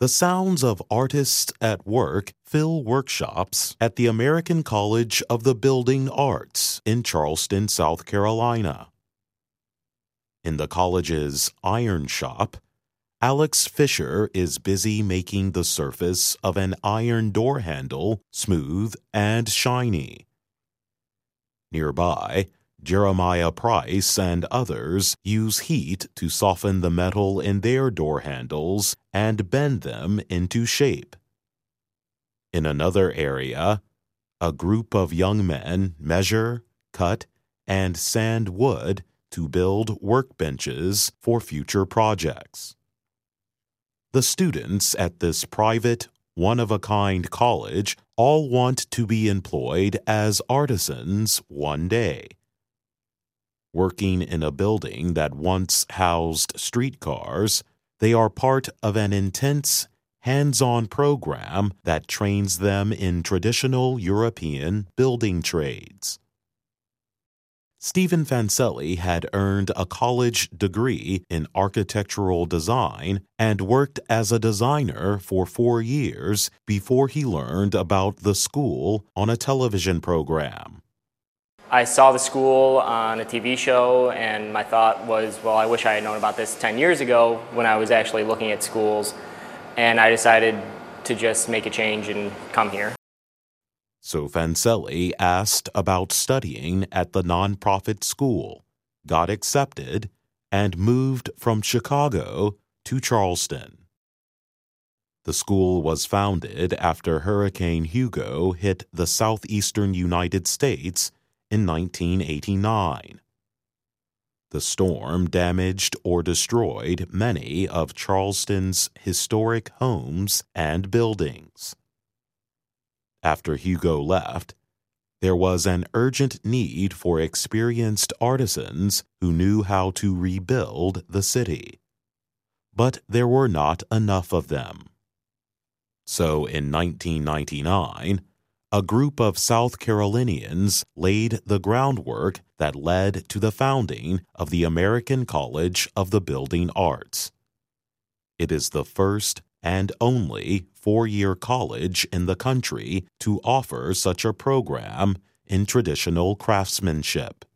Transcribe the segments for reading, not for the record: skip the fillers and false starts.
The sounds of artists at work fill workshops at the American College of the Building Arts in Charleston, South Carolina. In the college's iron shop, Alex Fisher is busy making the surface of an iron door handle smooth and shiny. Nearby, Jeremiah Price and others use heat to soften the metal in their door handles and bend them into shape. In another area, a group of young men measure, cut, and sand wood to build workbenches for future projects. The students at this private, one-of-a-kind college all want to be employed as artisans one day. Working in a building that once housed streetcars, they are part of an intense, hands-on program that trains them in traditional European building trades. Stephen Fancelli had earned a college degree in architectural design and worked as a designer for 4 years before he learned about the school on a television program. I saw the school on a TV show, and my thought was, well, I wish I had known about this 10 years ago when I was actually looking at schools, and I decided to just make a change and come here. So Fancelli asked about studying at the nonprofit school, got accepted, and moved from Chicago to Charleston. The school was founded after Hurricane Hugo hit the southeastern United States in 1989. The storm damaged or destroyed many of Charleston's historic homes and buildings. After Hugo left, there was an urgent need for experienced artisans who knew how to rebuild the city. But there were not enough of them. So in 1999, a group of South Carolinians laid the groundwork that led to the founding of the American College of the Building Arts. It is the first and only 4-year college in the country to offer such a program in traditional craftsmanship.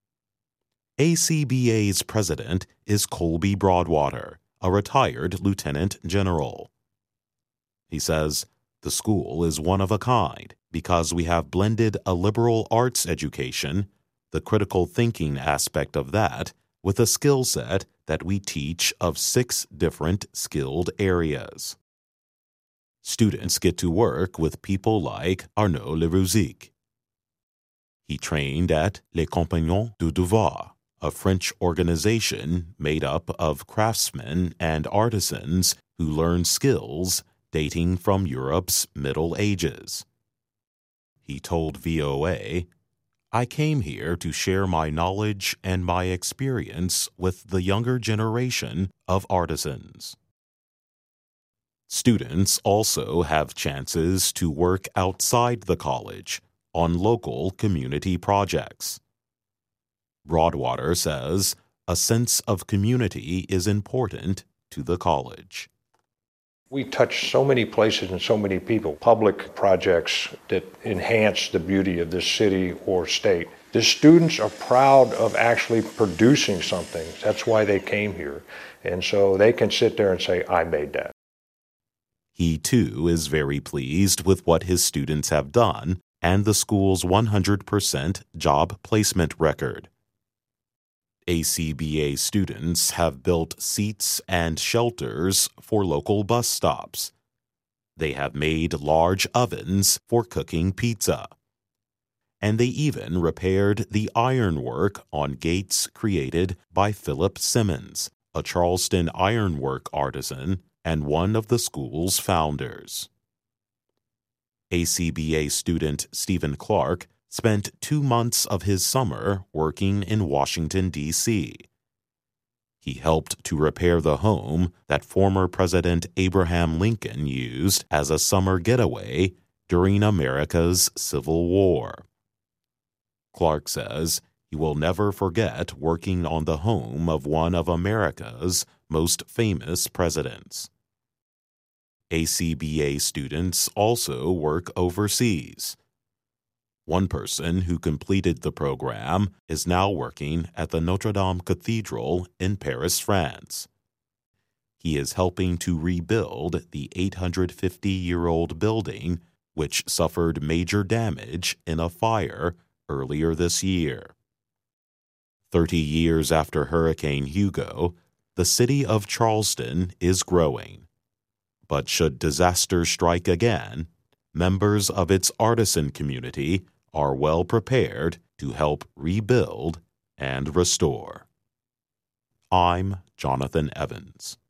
ACBA's president is Colby Broadwater, a retired lieutenant general. He says, "The school is one of a kind because we have blended a liberal arts education, the critical thinking aspect of that, with a skill set that we teach of 6 different skilled areas." Students get to work with people like Arnaud Lerouzic. He trained at Les Compagnons du Devoir, a French organization made up of craftsmen and artisans who learn skills dating from Europe's Middle Ages. He told VOA, "I came here to share my knowledge and my experience with the younger generation of artisans." Students also have chances to work outside the college on local community projects. Broadwater says a sense of community is important to the college. We touch so many places and so many people, public projects that enhance the beauty of this city or state. The students are proud of actually producing something. That's why they came here. And so they can sit there and say, I made that. He, too, is very pleased with what his students have done and the school's 100% job placement record. ACBA students have built seats and shelters for local bus stops. They have made large ovens for cooking pizza. And they even repaired the ironwork on gates created by Philip Simmons, a Charleston ironwork artisan and one of the school's founders. ACBA student Stephen Clark spent 2 months of his summer working in Washington, D.C. He helped to repair the home that former President Abraham Lincoln used as a summer getaway during America's Civil War. Clark says he will never forget working on the home of one of America's most famous presidents. ACBA students also work overseas. One person who completed the program is now working at the Notre Dame Cathedral in Paris, France. He is helping to rebuild the 850-year-old building, which suffered major damage in a fire earlier this year. 30 years after Hurricane Hugo, the city of Charleston is growing. But should disaster strike again, members of its artisan community are well prepared to help rebuild and restore. I'm Jonathan Evans.